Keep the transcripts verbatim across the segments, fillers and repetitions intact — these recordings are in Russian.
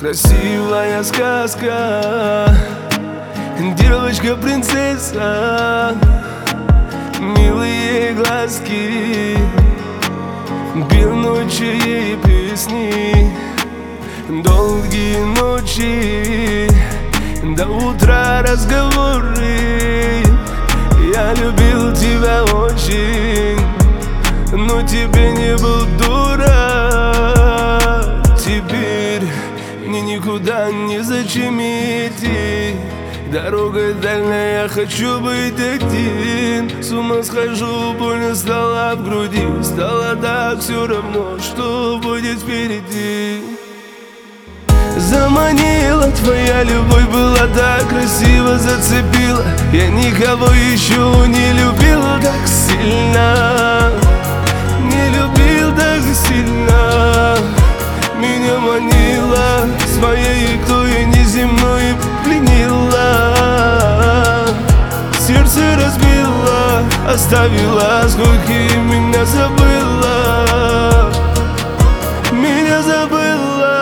Красивая сказка, девочка-принцесса, милые глазки, певучие песни, долгие ночи, до утра разговоры. Я любил тебя очень, но тебе не был дурак. Теперь мне никуда незачем идти, дорога дальняя, я хочу быть один. С ума схожу, больно стало в груди, стало так все равно, что будет впереди. Заманила твоя любовь, была так красиво, зацепила. Я никого еще не любил так сильно, не любил так сильно. Меня манила своей игрой неземной, пленила, сердце разбила, оставила сколько меня забыла, меня забыла.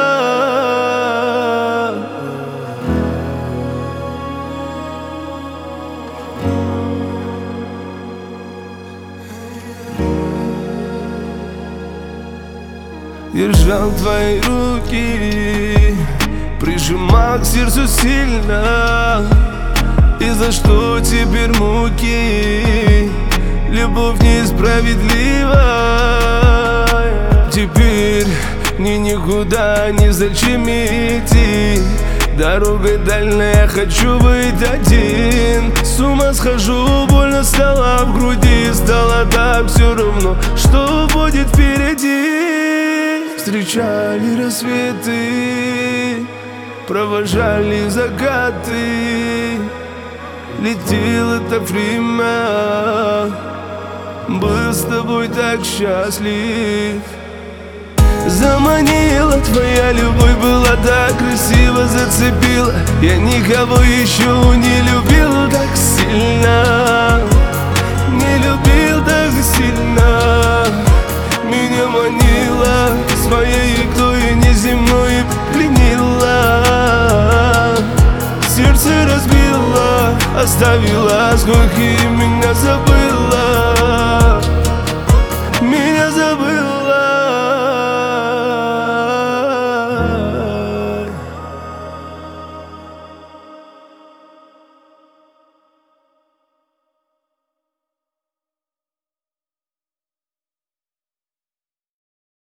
Держал твои руки, прижимал к сердцу сильно. И за что теперь муки? Любовь несправедливая. Теперь мне никуда незачем идти, дорога дальняя, хочу быть один. С ума схожу, больно стало в груди, стало так все равно, что будет впереди. Встречали рассветы, провожали закаты, летел это время, был с тобой так счастлив. Заманила твоя любовь, была так красиво, зацепила. Я никого еще не любил так сильно, не любил так сильно. Меня манила своей игрой неземной, пленила, сердце разбила, оставила сколько меня забыла.